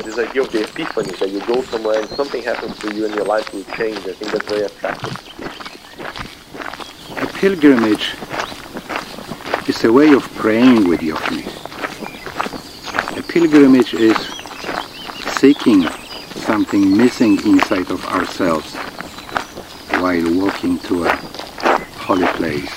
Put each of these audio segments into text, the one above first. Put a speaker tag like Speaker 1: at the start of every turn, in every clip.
Speaker 1: this idea of the epiphany, that you go somewhere and something happens to you and your life will change. I think that's very attractive.
Speaker 2: A pilgrimage is a way of praying with Yochni. A pilgrimage is seeking something missing inside of ourselves while walking to a holy place.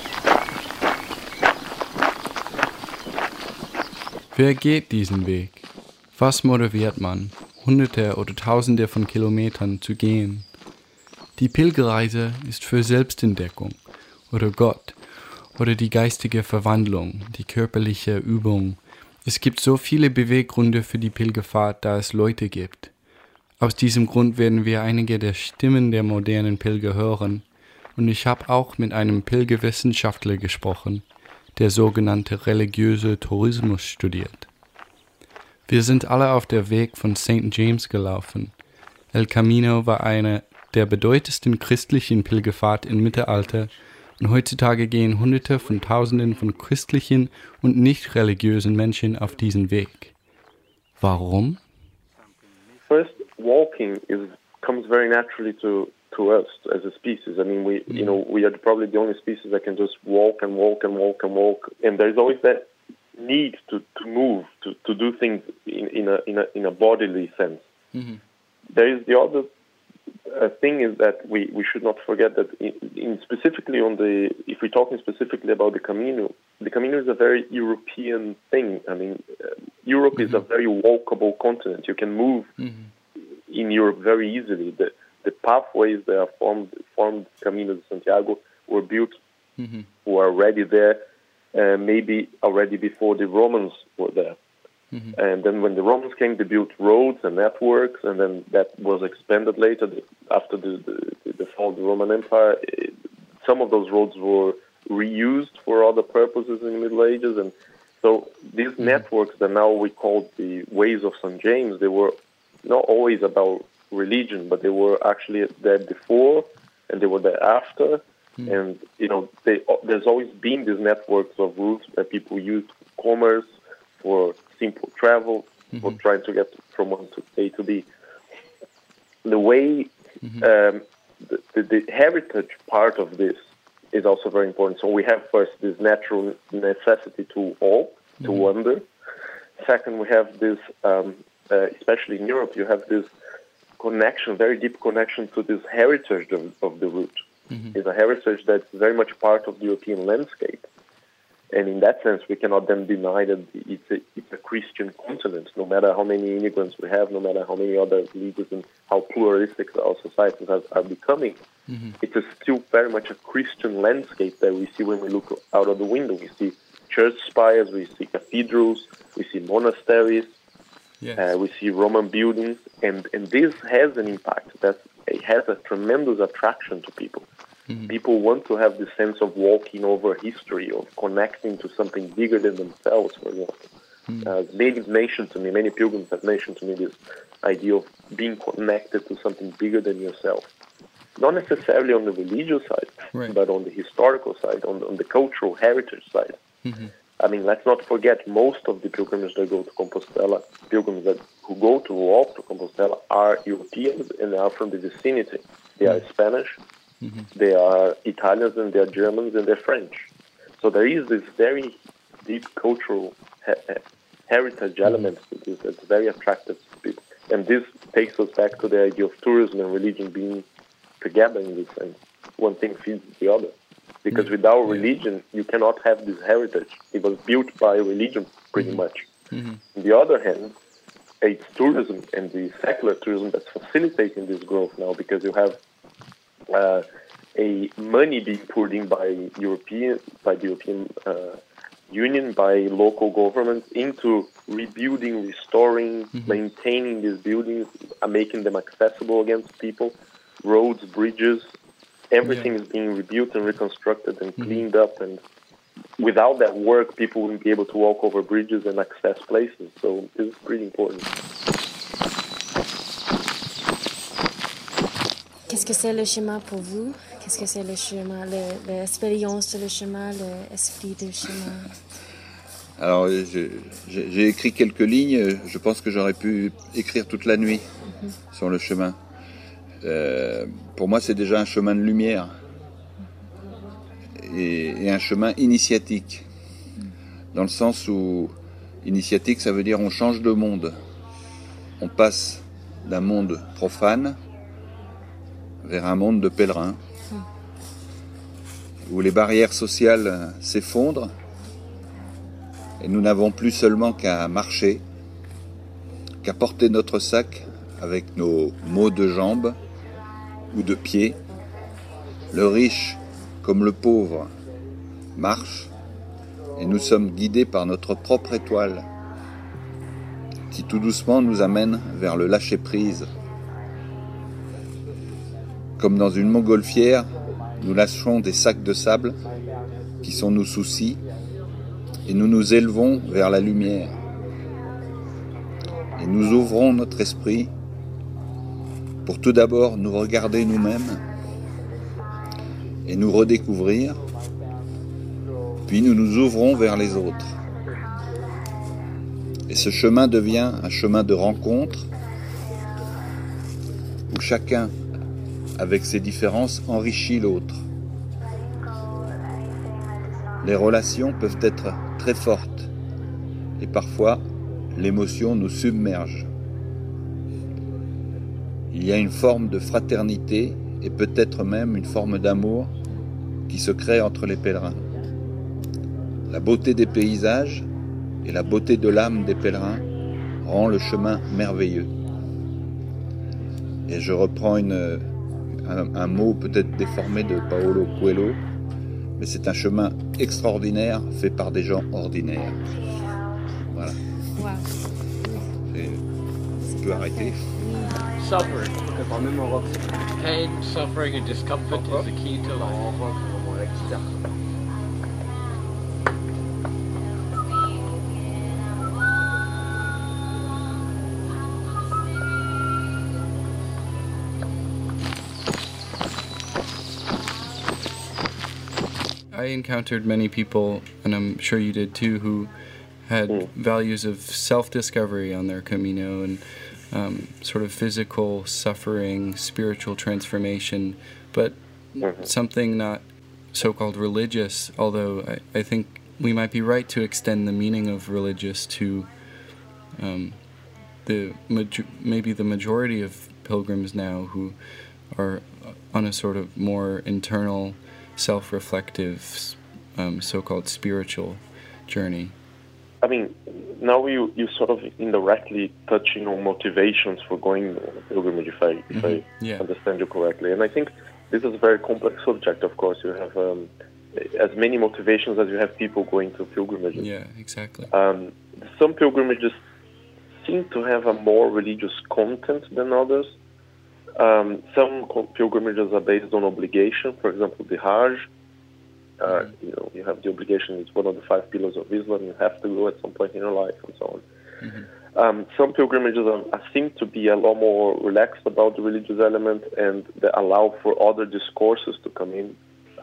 Speaker 3: Wer geht diesen Weg? Was motiviert man, Hunderte oder Tausende von Kilometern zu gehen? Die Pilgerreise ist für Selbstentdeckung oder Gott oder die geistige Verwandlung, die körperliche Übung. Es gibt so viele Beweggründe für die Pilgerfahrt, da es Leute gibt. Aus diesem Grund werden wir einige der Stimmen der modernen Pilger hören, und ich habe auch mit einem Pilgerwissenschaftler gesprochen, der sogenannte religiöse Tourismus studiert. Wir sind alle auf der Weg von St. James gelaufen. El Camino war eine der bedeutendsten christlichen Pilgerfahrt im Mittelalter, und heutzutage gehen Hunderte von Tausenden von christlichen und nicht religiösen Menschen auf diesen Weg. Warum?
Speaker 1: First, walking comes very naturally to us as a species. I mean, we are probably the only species that can just walk and walk and walk and walk, and there's always that need to move, to do things in a bodily sense. Mm-hmm. There is the other thing is that we should not forget that specifically if we're talking specifically about the Camino is a very European thing. I mean, Europe is a very walkable continent. You can move in Europe very easily. The pathways that are formed Camino de Santiago were built, were already there, maybe already before the Romans were there. Mm-hmm. And then when the Romans came, they built roads and networks, and then that was expanded later after the fall of the Roman Empire. Some of those roads were reused for other purposes in the Middle Ages, and so these networks that now we call the Ways of St. James, they were not always about religion, but they were actually there before and they were there after. And there's always been these networks of routes that people use for commerce, for simple travel, for trying to get from one to A to B. The way the heritage part of this is also very important. So we have first this natural necessity to walk, to wander. Second, we have this, especially in Europe, you have this connection, very deep connection to this heritage of the route. It's a heritage that's very much part of the European landscape. And in that sense, we cannot then deny that it's a Christian continent, no matter how many immigrants we have, no matter how many other religions and how pluralistic our societies are becoming. It is still very much a Christian landscape that we see when we look out of the window. We see church spires, we see cathedrals, we see monasteries, we see Roman buildings, and this has an impact. It has a tremendous attraction to people. People want to have the sense of walking over history, of connecting to something bigger than themselves, for example. Many pilgrims have mentioned to me this idea of being connected to something bigger than yourself. Not necessarily on the religious side, but on the historical side, on the cultural heritage side. I mean, let's not forget, most of the pilgrims that go to Compostela, who go to walk to Compostela, are Europeans and they are from the vicinity. They are Spanish, they are Italians, and they are Germans, and they're French. So there is this very deep cultural heritage element to this that's very attractive to people. And this takes us back to the idea of tourism and religion being together in this sense. One thing feeds the other. Because without religion, you cannot have this heritage. It was built by religion, pretty much. On the other hand, it's tourism and the secular tourism that's facilitating this growth now, because you have a money being poured in by the European Union, by local governments, into rebuilding, restoring, maintaining these buildings, making them accessible again to people, roads, bridges. Everything is being rebuilt and reconstructed and cleaned up, and without that work, people wouldn't be able to walk over bridges and access places. So this is pretty important.
Speaker 4: Qu'est-ce que c'est le chemin pour vous? Qu'est-ce que c'est le chemin, l'expérience de le chemin, l'esprit du chemin?
Speaker 5: Alors, j'ai écrit quelques lignes. Je pense que j'aurais pu écrire toute la nuit sur le chemin. Pour moi, c'est déjà un chemin de lumière et un chemin initiatique. Dans le sens où initiatique, ça veut dire on change de monde. On passe d'un monde profane vers un monde de pèlerins, où les barrières sociales s'effondrent et nous n'avons plus seulement qu'à marcher, qu'à porter notre sac avec nos maux de jambes ou de pieds. Le riche comme le pauvre marche et nous sommes guidés par notre propre étoile qui tout doucement nous amène vers le lâcher-prise. Comme dans une montgolfière, nous lâchons des sacs de sable qui sont nos soucis et nous nous élevons vers la lumière. Et nous ouvrons notre esprit pour tout d'abord nous regarder nous-mêmes et nous redécouvrir, puis nous nous ouvrons vers les autres. Et ce chemin devient un chemin de rencontre où chacun, avec ses différences, enrichit l'autre. Les relations peuvent être très fortes et parfois l'émotion nous submerge. Il y a une forme de fraternité et peut-être même une forme d'amour qui se crée entre les pèlerins. La beauté des paysages et la beauté de l'âme des pèlerins rend le chemin merveilleux. Et je reprends un mot peut-être déformé de Paulo Coelho, mais c'est un chemin extraordinaire fait par des gens ordinaires. Voilà.
Speaker 4: Wow.
Speaker 5: On peut arrêter.
Speaker 6: Suffering. Pain, suffering, and discomfort is the key to life.
Speaker 3: I encountered many people, and I'm sure you did too, who had values of self-discovery on their Camino and sort of physical suffering, spiritual transformation, but something not so-called religious, although I think we might be right to extend the meaning of religious to maybe the majority of pilgrims now who are on a sort of more internal, self-reflective, so-called spiritual journey.
Speaker 1: I mean, now you sort of indirectly touching on motivations for going on a pilgrimage, if I understand you correctly. And I think this is a very complex subject, of course. You have as many motivations as you have people going to pilgrimages.
Speaker 3: Yeah, exactly.
Speaker 1: Some pilgrimages seem to have a more religious content than others. Some pilgrimages are based on obligation. For example, the Hajj. You have the obligation. It's one of the 5 pillars of Islam. You have to go at some point in your life, and so on. Some pilgrimages seem to be a lot more relaxed about the religious element, and they allow for other discourses to come in.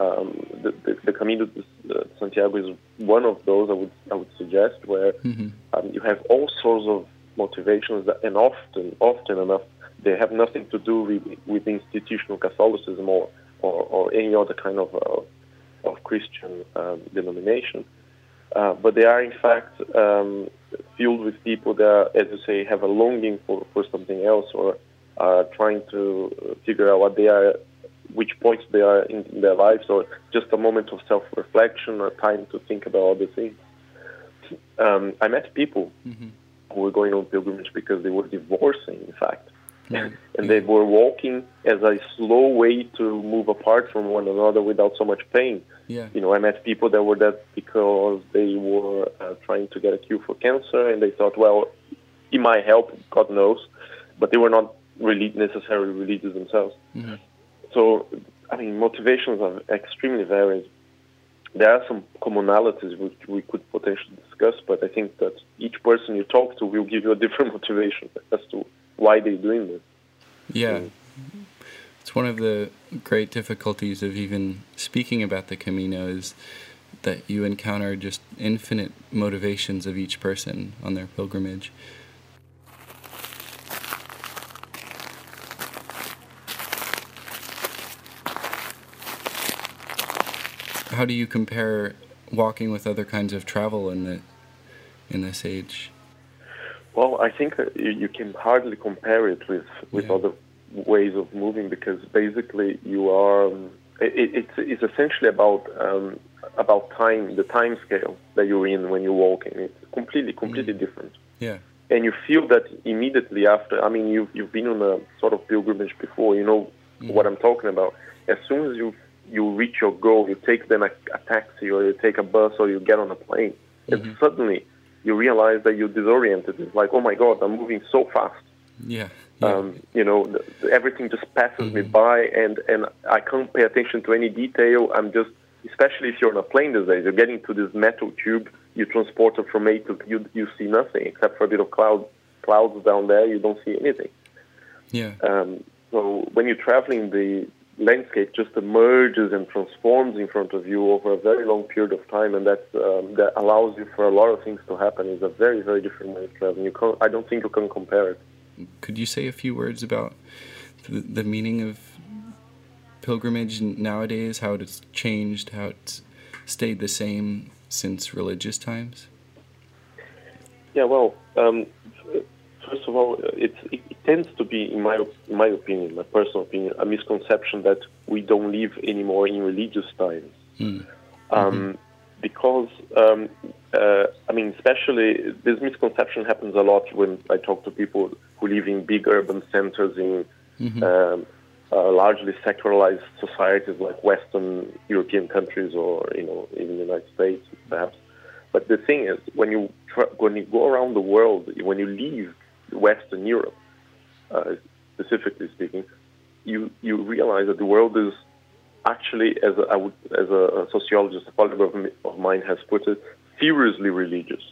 Speaker 1: The Camino de Santiago is one of those. I would suggest where you have all sorts of motivations, and often enough, they have nothing to do with institutional Catholicism or any other kind of Christian denomination, but they are in fact filled with people that, as you say, have a longing for something else, or are trying to figure out which points they are in their lives, or just a moment of self-reflection or time to think about other things. I met people who were going on pilgrimage because they were divorcing, in fact. And they were walking as a slow way to move apart from one another without so much pain.
Speaker 3: Yeah.
Speaker 1: I met people that were that because they were trying to get a cure for cancer, and they thought, well, it might help, God knows, but they were not really necessarily religious themselves. So, I mean, motivations are extremely varied. There are some commonalities which we could potentially discuss, but I think that each person you talk to will give you a different motivation as to why they're doing this.
Speaker 3: Yeah. It's one of the great difficulties of even speaking about the Camino is that you encounter just infinite motivations of each person on their pilgrimage. How do you compare walking with other kinds of travel in this age?
Speaker 1: Well, I think you can hardly compare it with other ways of moving, because basically you are. It's essentially about time, the time scale that you're in when you're walking. It's completely different.
Speaker 3: Yeah.
Speaker 1: And you feel that immediately after. I mean, you've been on a sort of pilgrimage before. You know what I'm talking about. As soon as you reach your goal, you take then a taxi, or you take a bus, or you get on a plane, and suddenly you realize that you're disoriented. It's like, oh my God, I'm moving so fast.
Speaker 3: Yeah.
Speaker 1: You know, everything just passes me by, and I can't pay attention to any detail. I'm just, especially if you're on a plane these days, you're getting to this metal tube, you transport it from A to B, you see nothing except for a bit of clouds down there. You don't see anything.
Speaker 3: Yeah.
Speaker 1: So when you're traveling, the landscape just emerges and transforms in front of you over a very long period of time, and that allows you for a lot of things to happen. It's a very, very different way of traveling. I don't think you can compare it.
Speaker 3: Could you say a few words about the meaning of pilgrimage nowadays, how it's changed, how it's stayed the same since religious times?
Speaker 1: Yeah, well, first of all, it tends to be, in my opinion, my personal opinion, a misconception that we don't live anymore in religious times. Because, I mean, especially this misconception happens a lot when I talk to people who live in big urban centers in largely secularized societies like Western European countries, or even the United States, perhaps. But the thing is, when you go around the world, when you leave Western Europe, specifically speaking, you realize that the world is actually, as a sociologist, a colleague of mine has put it, furiously religious.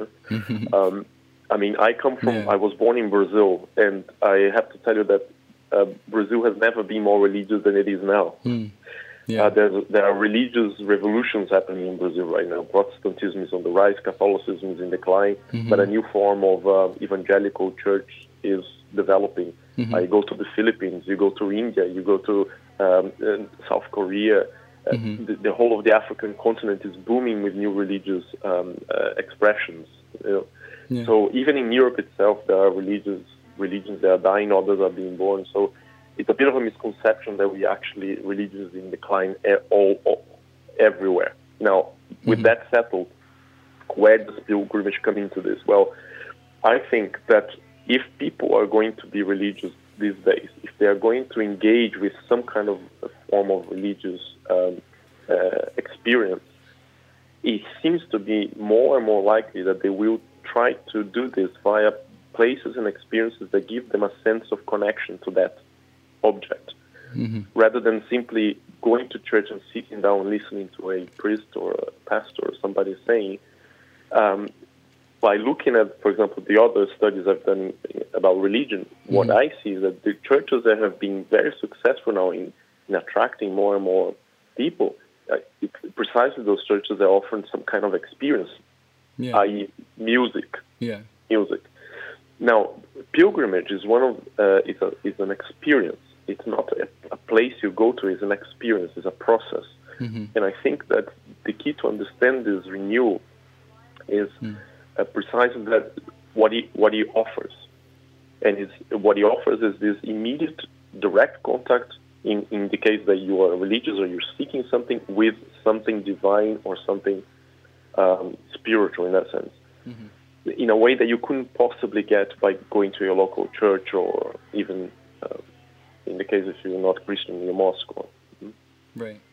Speaker 1: I mean, I was born in Brazil, and I have to tell you that Brazil has never been more religious than it is now. There are religious revolutions happening in Brazil right now. Protestantism is on the rise, Catholicism is in decline, but a new form of evangelical church is developing. You go to the Philippines, you go to India, you go to South Korea. The whole of the African continent is booming with new religious expressions. So even in Europe itself, there are religions that are dying, others are being born. So it's a bit of a misconception that we actually religions in decline everywhere. Now, with that settled, where does pilgrimage come into this? Well, I think that if people are going to be religious these days, if they are going to engage with some kind of a form of religious experience, it seems to be more and more likely that they will try to do this via places and experiences that give them a sense of connection to that object, rather than simply going to church and sitting down listening to a priest or a pastor or somebody saying. By looking at, for example, the other studies I've done about religion, what I see is that the churches that have been very successful now in attracting more and more people, precisely those churches that are offering some kind of experience, i.e. music. Music. Now, pilgrimage is is an experience. It's not a place you go to. It's an experience. It's a process. And I think that the key to understand this renewal is precisely that what he offers, and what he offers is this immediate, direct contact. In the case that you are religious or you're seeking something, with something divine or something spiritual in that sense, in a way that you couldn't possibly get by going to your local church, or even in the case if you're not Christian, in a mosque.
Speaker 3: Right.